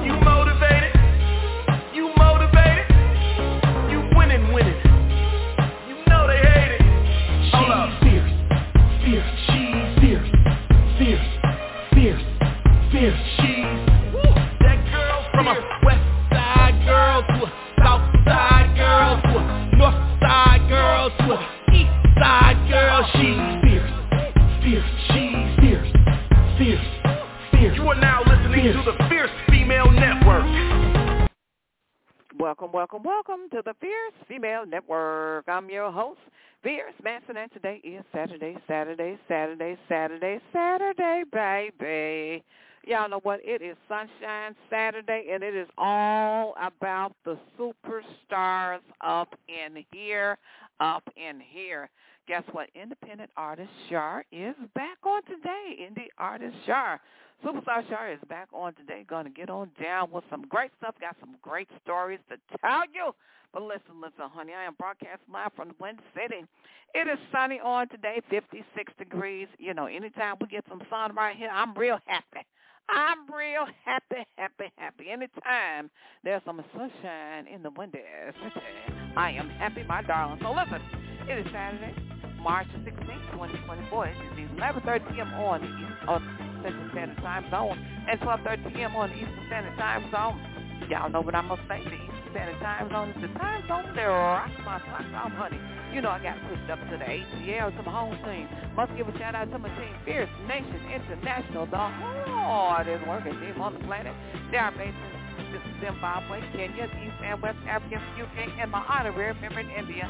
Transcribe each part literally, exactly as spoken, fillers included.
You motivated? You motivated? You winning, winning. You know they hate it. Hold up. Fierce, fierce, she's fierce, fierce, fierce, fierce, she's Woo. That girl from a west side girl to a south side girl to a north side girl to a east side girl. She's fierce, fierce, she's fierce, fierce, fierce. You are now listening fierce. to the Fierce Female Network. Welcome, welcome, welcome to the Fierce Female Network. I'm your host, Fierce Manson, and today is Saturday, Saturday, Saturday, Saturday, Saturday, baby. Y'all know what? It is Sunshine Saturday, and it is all about the superstars up in here, up in here. Guess what? Independent Artist Shar is back on today. Indie Artist Shar. Superstar Shar is back on today. Going to get on down with some great stuff. Got some great stories to tell you. But listen, listen, honey, I am broadcasting live from the Wind City. It is sunny on today, fifty-six degrees. You know, anytime we get some sun right here, I'm real happy. I'm real happy, happy, happy. Anytime there's some sunshine in the Windy City, I am happy, my darling. So listen, it is Saturday, March sixteenth, twenty twenty-four. It is eleven thirty p.m. on the East, uh, Central Standard Time Zone and twelve thirty p.m. on the Eastern Standard Time Zone. Y'all know what I'm going to say. The Eastern Standard Time Zone is the time zone that rocks my socks off, honey. You know I got pushed up to the A T L, to my home team. Must give a shout out to my team, Fierce Nation International, the hardest working team on the planet. They are based in Zimbabwe, Kenya, East and West Africa, U K, and my honorary member in India.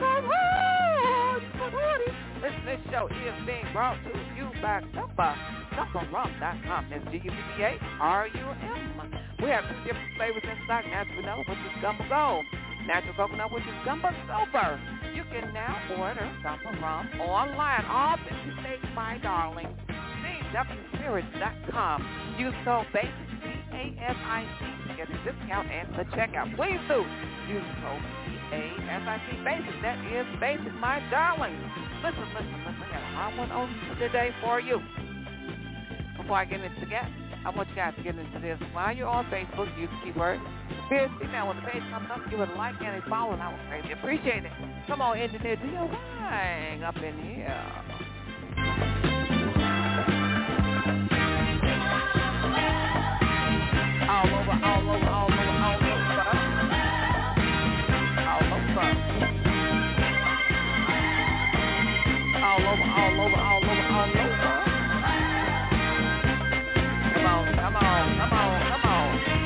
Listen, this show is being brought to you by Gumba, gumba rum dot com. That's G U B B A R U M. We have two different flavors in stock. Natural vanilla, which is Gumba Gold. Natural coconut, which is Gumba Silver. You can now order Gumba Rum online. All fifty states, my darling. C W spirits dot com. Use code BASIC, B A S I C, to get a discount and the checkout. Please do. Use code B A S I C, BASIC. That is BASIC, my darling. Listen, listen, listen. I got a hot one on today for you. Before I get into that, I want you guys to get into this. While you're on Facebook, use the keyword Fierce Female. When the page comes up, give it a like and a follow, and I would greatly appreciate it. Come on, engineer, do your thing up in here. All over, all over, all over, all over. All over. All over, all over, all over, all over. Come on, come on, come on, come on.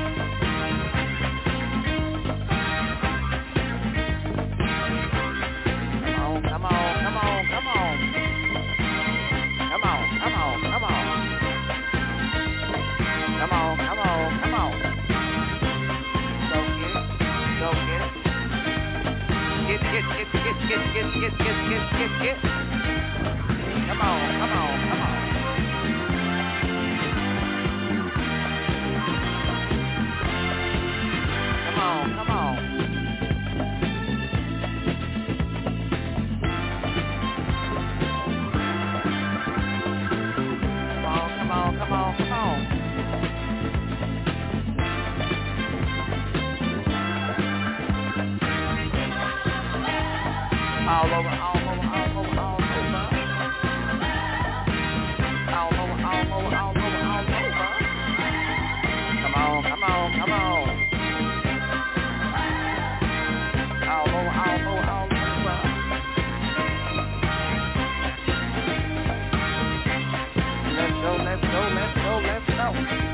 Come on, come on, come on, come on. Come on, come on, come on. Come on, come on, come on. Go get it, go get it. Get, get, get, get, get, get, get, get, get, get, get. Come on, come on, come on. Come on, come on. Come on, come on, come on. All over, all over, all over, all over. All over, all over, all over, all over. Come on, come on, come on. All over, all over, all over. Let's go, let's go, let's go, let's go.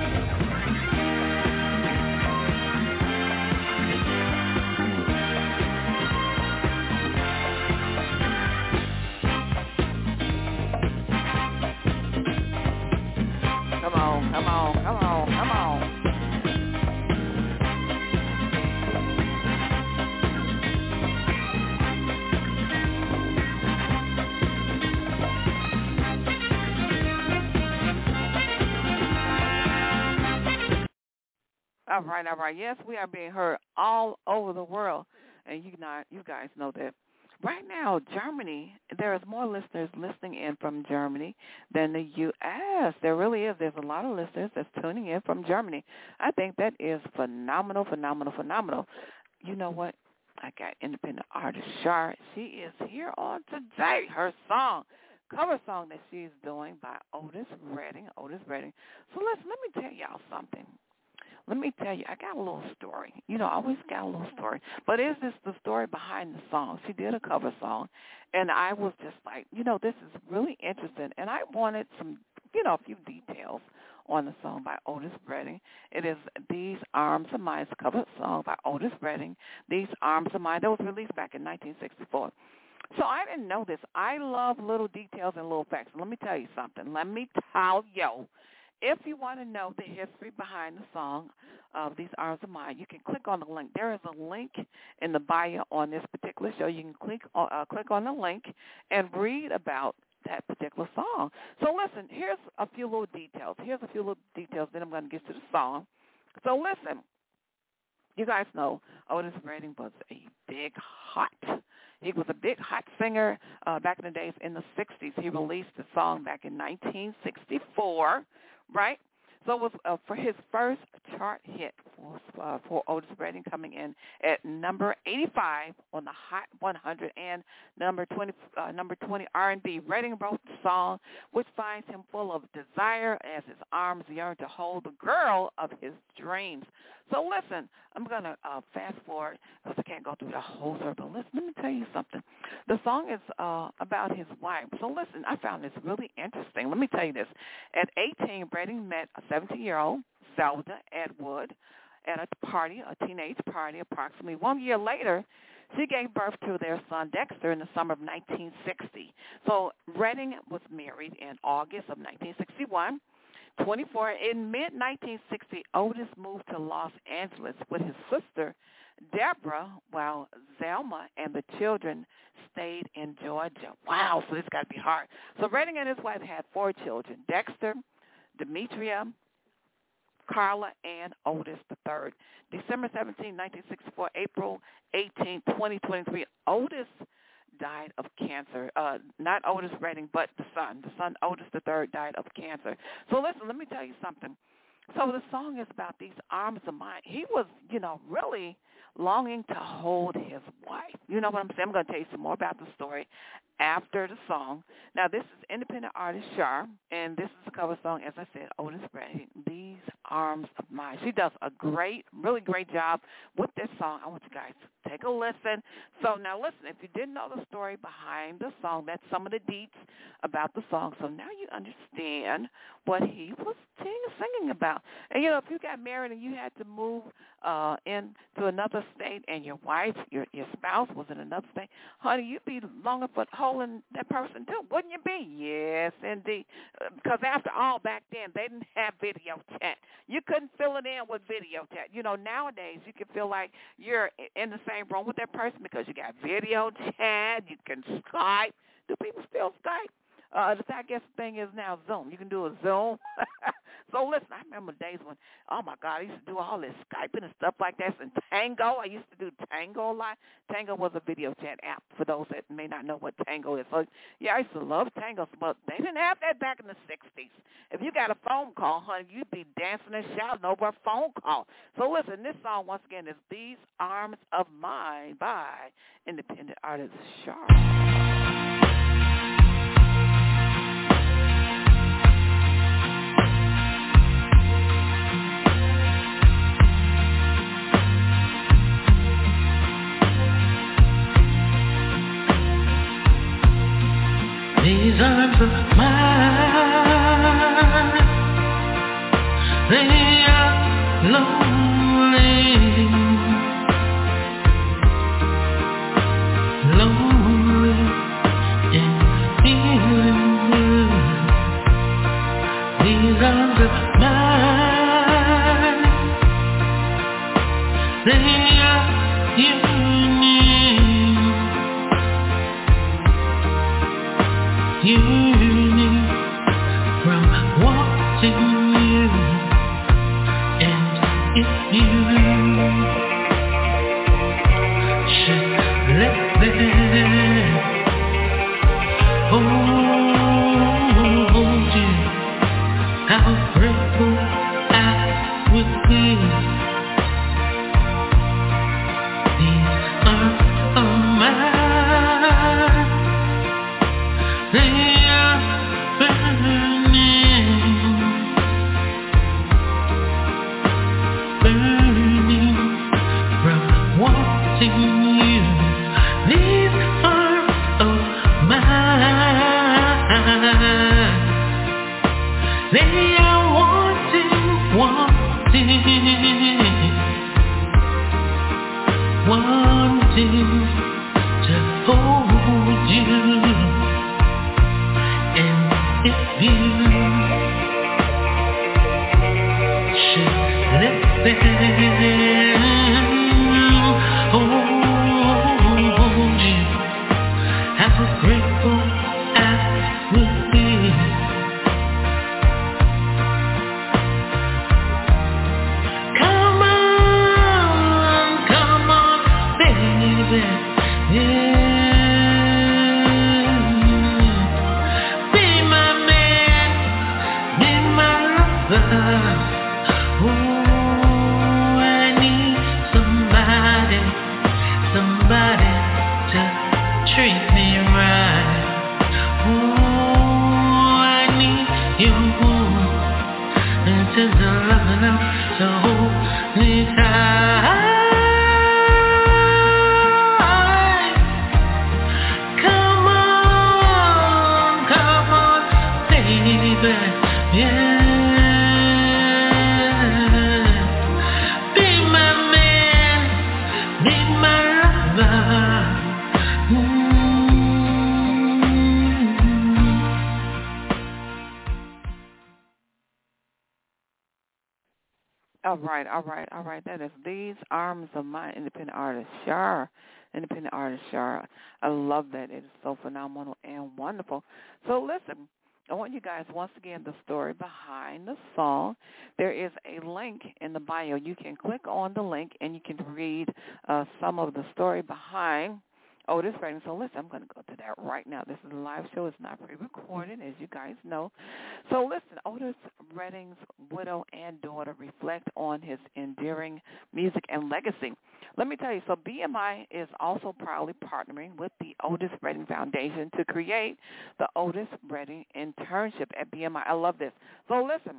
Come on, come on, come on, come on. All right, all right. Yes, we are being heard all over the world. And you, not, you guys know that right now, Germany, there is more listeners listening in from Germany than the U S. There really is. There's a lot of listeners that's tuning in from Germany. I think that is phenomenal, phenomenal, phenomenal. You know what? I got independent artist Shar. She is here on today. Her song, cover song that she's doing by Otis Redding. Otis Redding. So let's let me tell y'all something. Let me tell you, I got a little story. You know, I always got a little story. But is this the story behind the song? She did a cover song, and I was just like, you know, this is really interesting. And I wanted some, you know, a few details on the song by Otis Redding. It is These Arms of Mine, it's a cover song by Otis Redding, These Arms of Mine. That was released back in nineteen sixty-four. So I didn't know this. I love little details and little facts. Let me tell you something. Let me tell you. If you want to know the history behind the song of These Arms of Mine, you can click on the link. There is a link in the bio on this particular show. You can click on, uh, click on the link and read about that particular song. So listen, here's a few little details. Here's a few little details, then I'm going to get to the song. So listen, you guys know Otis Redding was a big hot. He was a big hot singer uh, back in the days in the sixties. He released the song back in nineteen sixty-four. Right? So it was uh, for his first chart hit for, uh, for Otis Redding, coming in at number eighty-five on the Hot one hundred and number twenty, uh, number twenty R and B. Redding wrote the song, which finds him full of desire as his arms yearn to hold the girl of his dreams. So listen, I'm going to uh, fast forward because I can't go through the whole story, but listen, let me tell you something. The song is uh, about his wife. So listen, I found this really interesting. Let me tell you this. At eighteen, Redding met a seventeen-year-old, Zelda Atwood, at a party, a teenage party. Approximately one year later, she gave birth to their son, Dexter, in the summer of nineteen sixty. So Redding was married in August of nineteen sixty-one. twenty-four. In mid nineteen sixty, Otis moved to Los Angeles with his sister, Deborah, while Zelma and the children stayed in Georgia. Wow, so this got to be hard. So Redding and his wife had four children, Dexter, Demetria, Carla, and Otis the third. December seventeenth, nineteen sixty-four, April eighteenth, twenty twenty-three, Otis died of cancer. Uh, not Otis Redding, but the son. The son, Otis the third, died of cancer. So listen, let me tell you something. So the song is about these arms of mine. He was, you know, really longing to hold his wife. You know what I'm saying? I'm going to tell you some more about the story after the song. Now, this is independent artist Shar, and this is a cover song, as I said, Otis Redding, These Arms of Mine. She does a great, really great job with this song. I want you guys to take a listen. So now listen, if you didn't know the story behind the song, that's some of the deets about the song. So now you understand what he was singing about. And, you know, if you got married and you had to move uh, into another state and your wife, your, your spouse was in another state, honey, you'd be longing for holding that person too, wouldn't you be? Yes, indeed. Because after all, back then, they didn't have video chat. You couldn't fill it in with video chat. You know, nowadays, you can feel like you're in the same room with that person because you got video chat, you can Skype. Do people still Skype? Uh, the I guess the thing is now Zoom. You can do a Zoom. So listen, I remember days when, oh my God, I used to do all this Skyping and stuff like that. And Tango, I used to do Tango a lot. Tango was a video chat app for those that may not know what Tango is. So yeah, I used to love Tango, but they didn't have that back in the sixties. If you got a phone call, honey, you'd be dancing and shouting over a phone call. So listen, this song once again is "These Arms of Mine" by independent artist Shar. These arms of mine, they are lonely, lonely and feeling blue. These arms of mine, they are yearning, yearning from wanting you. And if you should let them All right, all right, all right. That is These Arms of Mine, independent artist, Shar. Independent artist, Shar. I love that. It is so phenomenal and wonderful. So listen, I want you guys, once again, the story behind the song. There is a link in the bio. You can click on the link, and you can read uh, some of the story behind Otis Redding. So listen, I'm going to go to that right now. This is a live show. It's not pre-recorded, as you guys know. So listen, Otis Redding's widow and daughter reflect on his endearing music and legacy. Let me tell you, so B M I is also proudly partnering with the Otis Redding Foundation to create the Otis Redding Internship at B M I. I love this. So listen.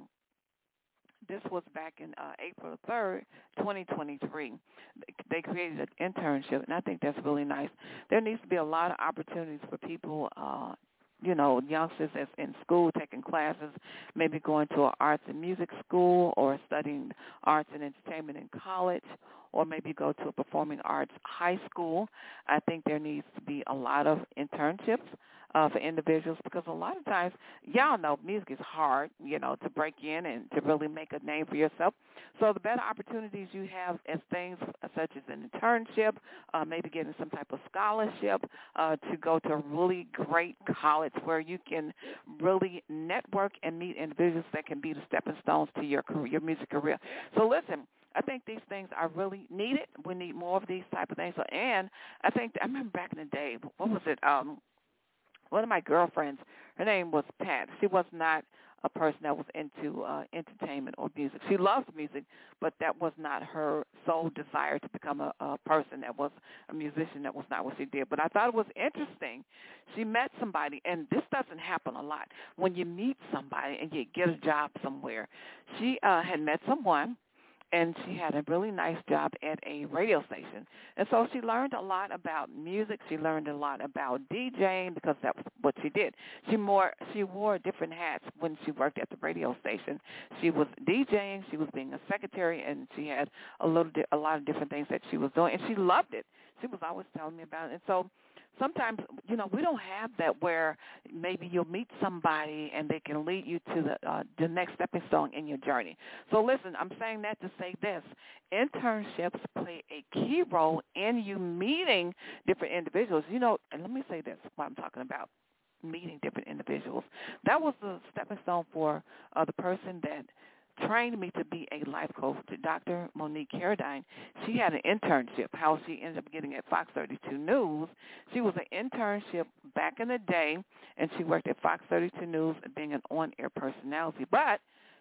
This was back in uh, April third, twenty twenty-three. They created an internship, and I think that's really nice. There needs to be a lot of opportunities for people, uh, you know, youngsters that's in school taking classes, maybe going to an arts and music school or studying arts and entertainment in college, or maybe go to a performing arts high school. I think there needs to be a lot of internships uh, for individuals because a lot of times, y'all know music is hard, you know, to break in and to really make a name for yourself. So the better opportunities you have as things such as an internship, uh, maybe getting some type of scholarship uh, to go to a really great college where you can really network and meet individuals that can be the stepping stones to your career, your music career. So listen, I think these things are really needed. We need more of these type of things. So, and I think, I remember back in the day, what was it, um, one of my girlfriends, her name was Pat. She was not a person that was into uh, entertainment or music. She loved music, but that was not her sole desire to become a, a person that was a musician. That was not what she did. But I thought it was interesting. She met somebody, and this doesn't happen a lot. When you meet somebody and you get a job somewhere, she uh, had met someone, and she had a really nice job at a radio station. And so she learned a lot about music. She learned a lot about DJing because that's what she did. She more she wore different hats when she worked at the radio station. She was DJing, she was being a secretary, and she had a little di- a lot of different things that she was doing, and she loved it. She was always telling me about it. And so sometimes, you know, we don't have that where maybe you'll meet somebody and they can lead you to the uh, the next stepping stone in your journey. So listen, I'm saying that to say this. Internships play a key role in you meeting different individuals. You know, and let me say this, what I'm talking about, meeting different individuals. That was the stepping stone for uh, the person that trained me to be a life coach, Doctor Monique Carradine. She had an internship, how she ended up getting at Fox thirty-two News. She was an internship back in the day, and she worked at Fox thirty-two News being an on-air personality. But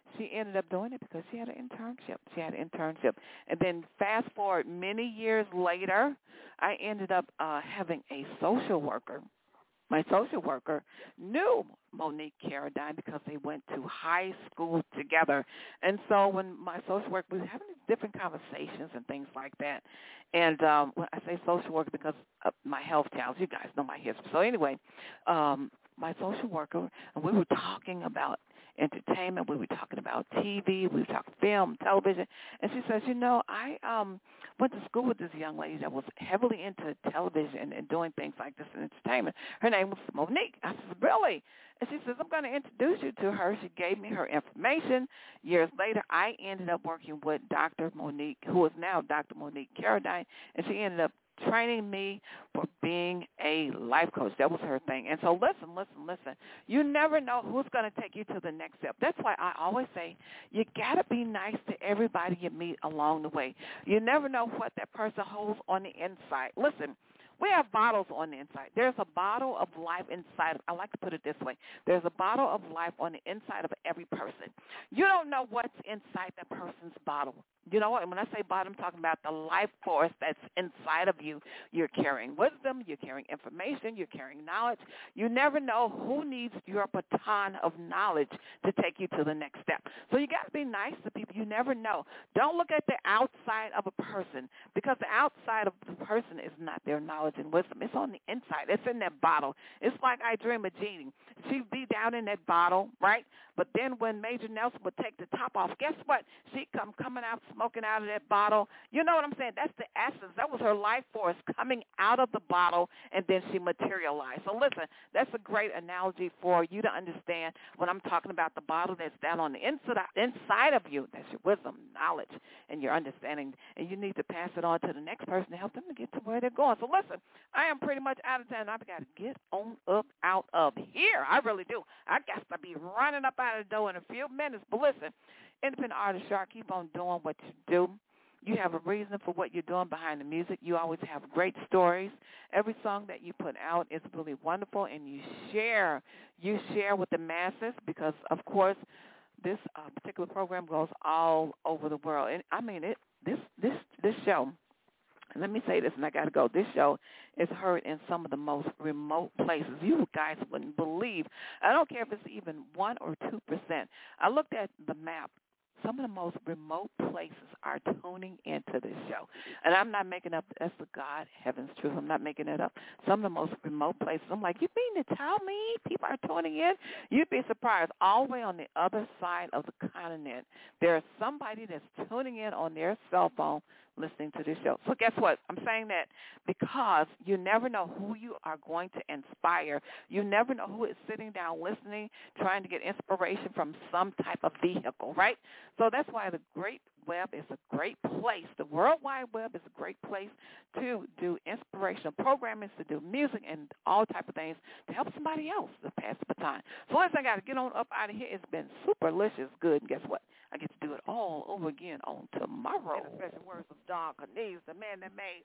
she ended up doing it because she had an internship. She had an internship. And then fast forward many years later, I ended up uh, having a social worker. My social worker knew Monique Carradine because they went to high school together. And so when my social worker, we were having different conversations and things like that. And um, when I say social worker because of my health challenge, you guys know my history. So anyway, um, my social worker, and we were talking about entertainment. We were talking about T V. We were talking film, television. And she says, you know, I um went to school with this young lady that was heavily into television and doing things like this in entertainment. Her name was Monique. I said, really? And she says, I'm going to introduce you to her. She gave me her information. Years later, I ended up working with Doctor Monique, who is now Doctor Monique Carradine, and she ended up training me for being a life coach. That was her thing. And so listen, listen, listen. You never know who's going to take you to the next step. That's why I always say you got to be nice to everybody you meet along the way. You never know what that person holds on the inside. Listen, we have bottles on the inside. There's a bottle of life inside. I like to put it this way. There's a bottle of life on the inside of every person. You don't know what's inside that person's bottle. You know what? And when I say bottle, I'm talking about the life force that's inside of you. You're carrying wisdom. You're carrying information. You're carrying knowledge. You never know who needs your baton of knowledge to take you to the next step. So you got to be nice to people. You never know. Don't look at the outside of a person because the outside of the person is not their knowledge and wisdom. It's on the inside. It's in that bottle. It's like I Dream of Jeannie. She'd be down in that bottle, right? But then when Major Nelson would take the top off, guess what? She'd come coming out smoking out of that bottle. You know what I'm saying? That's the essence. That was her life force coming out of the bottle, and then she materialized. So listen, that's a great analogy for you to understand when I'm talking about the bottle that's down on the inside, inside of you. That's your wisdom, knowledge, and your understanding, and you need to pass it on to the next person to help them to get to where they're going. So listen, I am pretty much out of time. I've got to get on up out of here. I really do. I got to be running up out of the door in a few minutes. But listen, independent artist Shark, keep on doing what you do. You have a reason for what you're doing behind the music. You always have great stories. Every song that you put out is really wonderful, and you share. You share with the masses because, of course, this uh, particular program goes all over the world. And I mean, it. This this this show. And let me say this, and I got to go. This show is heard in some of the most remote places. You guys wouldn't believe. I don't care if it's even one or two percent. I looked at the map. Some of the most remote places are tuning into this show. And I'm not making up, that's the God, heaven's truth. I'm not making it up. Some of the most remote places, I'm like, you mean to tell me people are tuning in? You'd be surprised. All the way on the other side of the continent, there's somebody that's tuning in on their cell phone listening to this show. So guess what? I'm saying that because you never know who you are going to inspire. You never know who is sitting down listening, trying to get inspiration from some type of vehicle, right? So that's why the great web is a great place. The World Wide Web is a great place to do inspirational programming, to do music and all type of things to help somebody else to pass the baton. So listen, I got to get on up out of here. It's been super delicious, good. And guess what? I get to do it all over again on tomorrow. In the special words of Don Cornelius, the man that made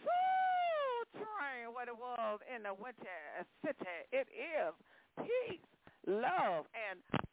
Soul Train what it was in the winter city. It is peace, love, and